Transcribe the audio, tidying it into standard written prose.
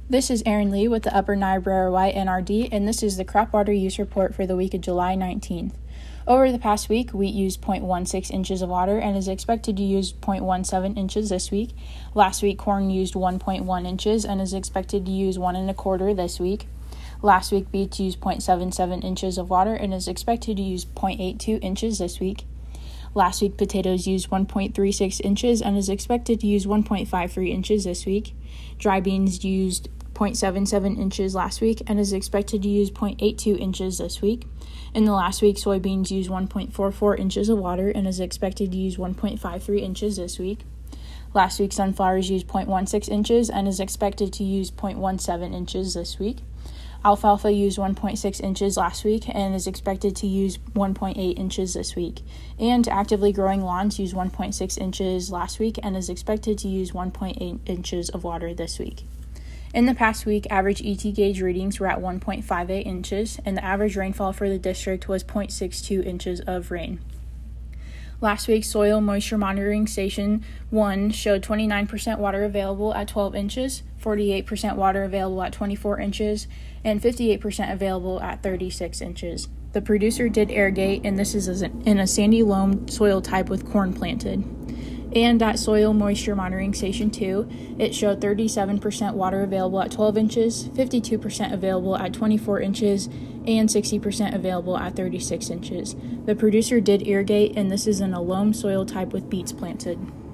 This is Erin Lee with the Upper Niobrara White NRD, and this is the crop water use report for the week of July 19th. Over the past week, wheat used 0.16 inches of water and is expected to use 0.17 inches this week. Last week, corn used 1.1 inches and is expected to use 1.25 this week. Last week, beets used 0.77 inches of water and is expected to use 0.82 inches this week. Last week, potatoes used 1.36 inches and is expected to use 1.53 inches this week. Dry beans used 0.77 inches last week and is expected to use 0.82 inches this week. In the last week, soybeans used 1.44 inches of water and is expected to use 1.53 inches this week. Last week, sunflowers used 0.16 inches and is expected to use 0.17 inches this week. Alfalfa used 1.6 inches last week and is expected to use 1.8 inches this week. And actively growing lawns used 1.6 inches last week and is expected to use 1.8 inches of water this week. In the past week, average ET gauge readings were at 1.58 inches, and the average rainfall for the district was 0.62 inches of rain. Last week's Soil Moisture Monitoring Station 1 showed 29% water available at 12 inches, 48% water available at 24 inches, and 58% available at 36 inches. The producer did irrigate, and this is in a sandy loam soil type with corn planted. And at Soil Moisture Monitoring Station 2, it showed 37% water available at 12 inches, 52% available at 24 inches, and 60% available at 36 inches. The producer did irrigate, and this is in a loam soil type with beets planted.